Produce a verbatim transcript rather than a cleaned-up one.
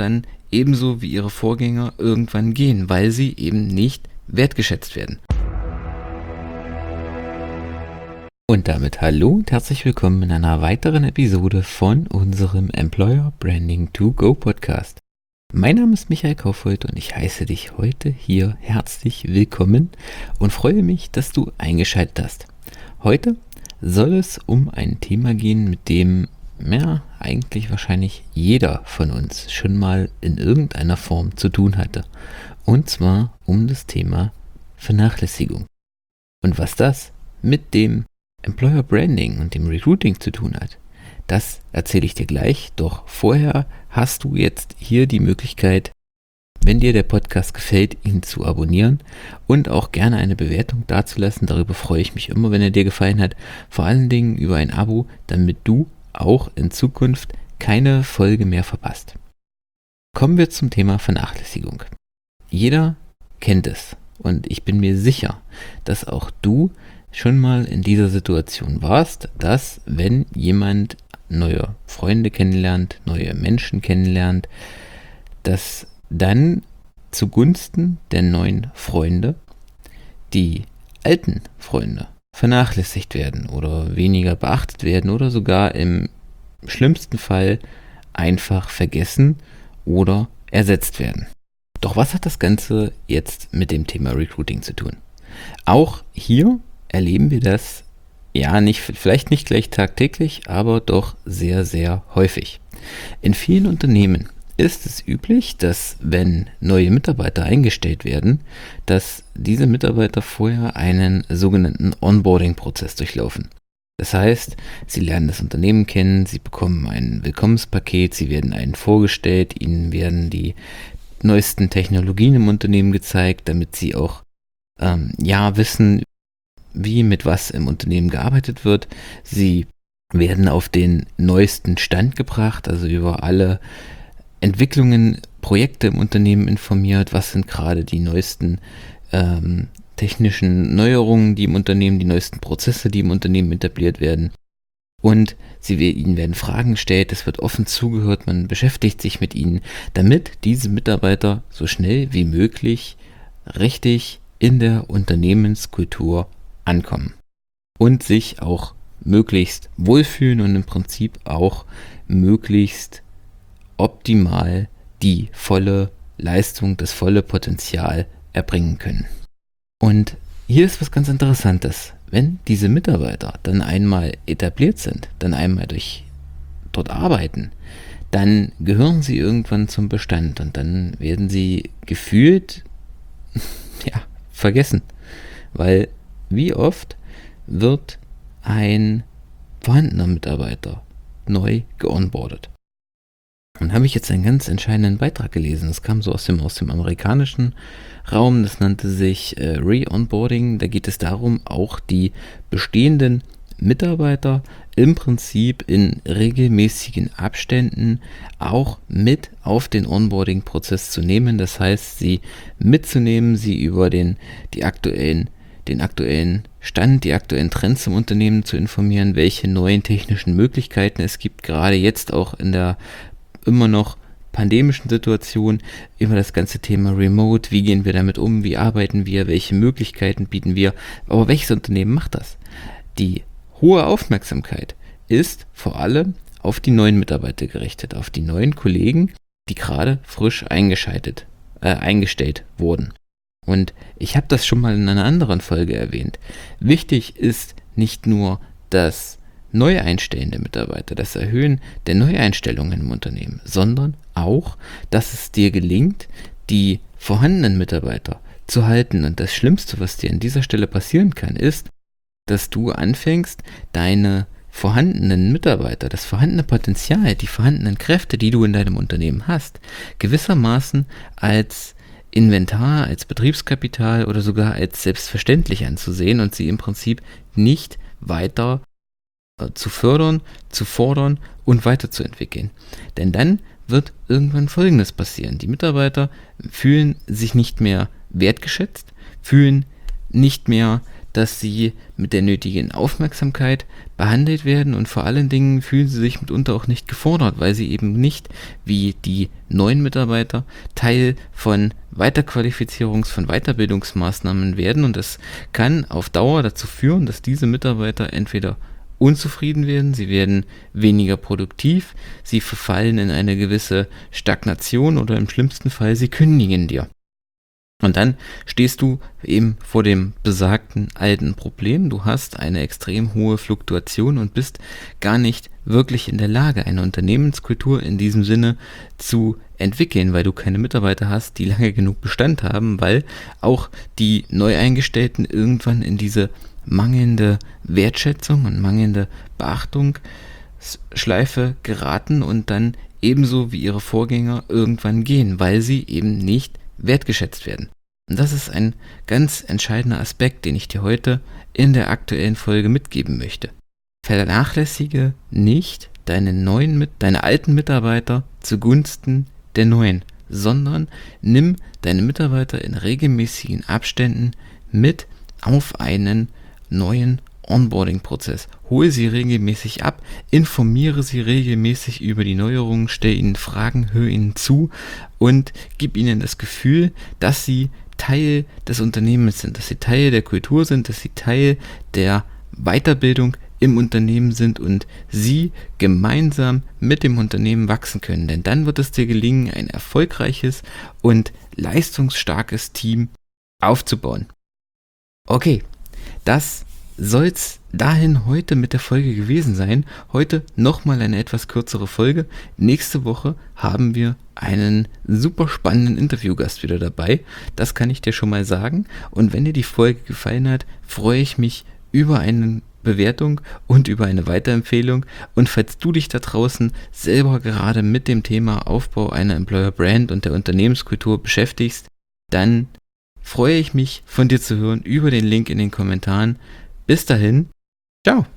dann ebenso wie ihre Vorgänger irgendwann gehen, weil sie eben nicht wertgeschätzt werden. Und damit hallo und herzlich willkommen in einer weiteren Episode von unserem Employer Branding to Go Podcast. Mein Name ist Michael Kaufhold und ich heiße dich heute hier herzlich willkommen und freue mich, dass du eingeschaltet hast. Heute soll es um ein Thema gehen, mit dem ja, eigentlich wahrscheinlich jeder von uns schon mal in irgendeiner Form zu tun hatte. Und zwar um das Thema Vernachlässigung. Und was das mit dem Employer Branding und dem Recruiting zu tun hat, das erzähle ich dir gleich. Doch vorher hast du jetzt hier die Möglichkeit, wenn dir der Podcast gefällt, ihn zu abonnieren und auch gerne eine Bewertung dazulassen. Darüber freue ich mich immer, wenn er dir gefallen hat. Vor allen Dingen über ein Abo, damit du auch in Zukunft keine Folge mehr verpasst. Kommen wir zum Thema Vernachlässigung. Jeder kennt es und ich bin mir sicher, dass auch du schon mal in dieser Situation warst, dass wenn jemand neue Freunde kennenlernt, neue Menschen kennenlernt, dass dann zugunsten der neuen Freunde die alten Freunde vernachlässigt werden oder weniger beachtet werden oder sogar im schlimmsten Fall einfach vergessen oder ersetzt werden. Doch was hat das Ganze jetzt mit dem Thema Recruiting zu tun? Auch hier erleben wir das, ja, nicht, vielleicht nicht gleich tagtäglich, aber doch sehr, sehr häufig. In vielen Unternehmen ist es üblich, dass wenn neue Mitarbeiter eingestellt werden, dass diese Mitarbeiter vorher einen sogenannten Onboarding-Prozess durchlaufen. Das heißt, sie lernen das Unternehmen kennen, sie bekommen ein Willkommenspaket, sie werden einen vorgestellt, ihnen werden die neuesten Technologien im Unternehmen gezeigt, damit sie auch ähm, ja wissen, wie mit was im Unternehmen gearbeitet wird. Sie werden auf den neuesten Stand gebracht, also über alle Entwicklungen, Projekte im Unternehmen informiert, was sind gerade die neuesten ähm, technischen Neuerungen, die im Unternehmen, die neuesten Prozesse, die im Unternehmen etabliert werden. Und sie, ihnen werden Fragen gestellt, es wird offen zugehört, man beschäftigt sich mit ihnen, damit diese Mitarbeiter so schnell wie möglich richtig in der Unternehmenskultur ankommen und sich auch möglichst wohlfühlen und im Prinzip auch möglichst optimal die volle Leistung, das volle Potenzial erbringen können. Und hier ist was ganz Interessantes. Wenn diese Mitarbeiter dann einmal etabliert sind, dann einmal durch dort arbeiten, dann gehören sie irgendwann zum Bestand und dann werden sie gefühlt ja, vergessen, weil wie oft wird ein vorhandener Mitarbeiter neu geonboardet? Und habe ich jetzt einen ganz entscheidenden Beitrag gelesen. Das kam so aus dem, aus dem amerikanischen Raum. Das nannte sich äh, Re-Onboarding. Da geht es darum, auch die bestehenden Mitarbeiter im Prinzip in regelmäßigen Abständen auch mit auf den Onboarding-Prozess zu nehmen. Das heißt, sie mitzunehmen, sie über den, die aktuellen den aktuellen Stand, die aktuellen Trends im Unternehmen zu informieren, welche neuen technischen Möglichkeiten es gibt, gerade jetzt auch in der immer noch pandemischen Situation, immer das ganze Thema Remote, wie gehen wir damit um, wie arbeiten wir, welche Möglichkeiten bieten wir, aber welches Unternehmen macht das? Die hohe Aufmerksamkeit ist vor allem auf die neuen Mitarbeiter gerichtet, auf die neuen Kollegen, die gerade frisch eingeschaltet, äh, eingestellt wurden. Und ich habe das schon mal in einer anderen Folge erwähnt. Wichtig ist nicht nur das Neueinstellen der Mitarbeiter, das Erhöhen der Neueinstellungen im Unternehmen, sondern auch, dass es dir gelingt, die vorhandenen Mitarbeiter zu halten. Und das Schlimmste, was dir an dieser Stelle passieren kann, ist, dass du anfängst, deine vorhandenen Mitarbeiter, das vorhandene Potenzial, die vorhandenen Kräfte, die du in deinem Unternehmen hast, gewissermaßen als Inventar, als Betriebskapital oder sogar als selbstverständlich anzusehen und sie im Prinzip nicht weiter äh, zu fördern, zu fordern und weiterzuentwickeln. Denn dann wird irgendwann Folgendes passieren. Die Mitarbeiter fühlen sich nicht mehr wertgeschätzt, fühlen nicht mehr, dass sie mit der nötigen Aufmerksamkeit behandelt werden und vor allen Dingen fühlen sie sich mitunter auch nicht gefordert, weil sie eben nicht wie die neuen Mitarbeiter Teil von Weiterqualifizierungs-, von Weiterbildungsmaßnahmen werden, und das kann auf Dauer dazu führen, dass diese Mitarbeiter entweder unzufrieden werden, sie werden weniger produktiv, sie verfallen in eine gewisse Stagnation oder im schlimmsten Fall sie kündigen dir. Und dann stehst du eben vor dem besagten alten Problem. Du hast eine extrem hohe Fluktuation und bist gar nicht wirklich in der Lage, eine Unternehmenskultur in diesem Sinne zu entwickeln, weil du keine Mitarbeiter hast, die lange genug Bestand haben, weil auch die Neueingestellten irgendwann in diese mangelnde Wertschätzung und mangelnde Beachtungsschleife geraten und dann ebenso wie ihre Vorgänger irgendwann gehen, weil sie eben nicht wertgeschätzt werden. Und das ist ein ganz entscheidender Aspekt, den ich dir heute in der aktuellen Folge mitgeben möchte. Vernachlässige nicht deine neuen, mit, deine alten Mitarbeiter zugunsten der neuen, sondern nimm deine Mitarbeiter in regelmäßigen Abständen mit auf einen neuen Onboarding-Prozess. Hole sie regelmäßig ab, informiere sie regelmäßig über die Neuerungen, stell ihnen Fragen, hör ihnen zu und gib ihnen das Gefühl, dass sie Teil des Unternehmens sind, dass sie Teil der Kultur sind, dass sie Teil der Weiterbildung im Unternehmen sind und sie gemeinsam mit dem Unternehmen wachsen können. Denn dann wird es dir gelingen, ein erfolgreiches und leistungsstarkes Team aufzubauen. Okay, das soll's dahin heute mit der Folge gewesen sein. Heute nochmal eine etwas kürzere Folge. Nächste Woche haben wir einen super spannenden Interviewgast wieder dabei. Das kann ich dir schon mal sagen. Und wenn dir die Folge gefallen hat, freue ich mich über eine Bewertung und über eine Weiterempfehlung. Und falls du dich da draußen selber gerade mit dem Thema Aufbau einer Employer Brand und der Unternehmenskultur beschäftigst, dann freue ich mich, von dir zu hören über den Link in den Kommentaren. Bis dahin, ciao!